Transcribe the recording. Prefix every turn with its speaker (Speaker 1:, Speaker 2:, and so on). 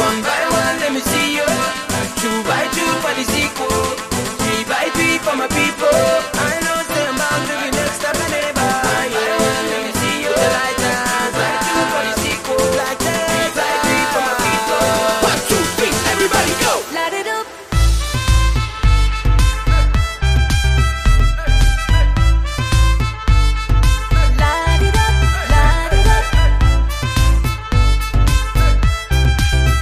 Speaker 1: One by one, let me see you. Two by two for the sequel. Three by three for my people.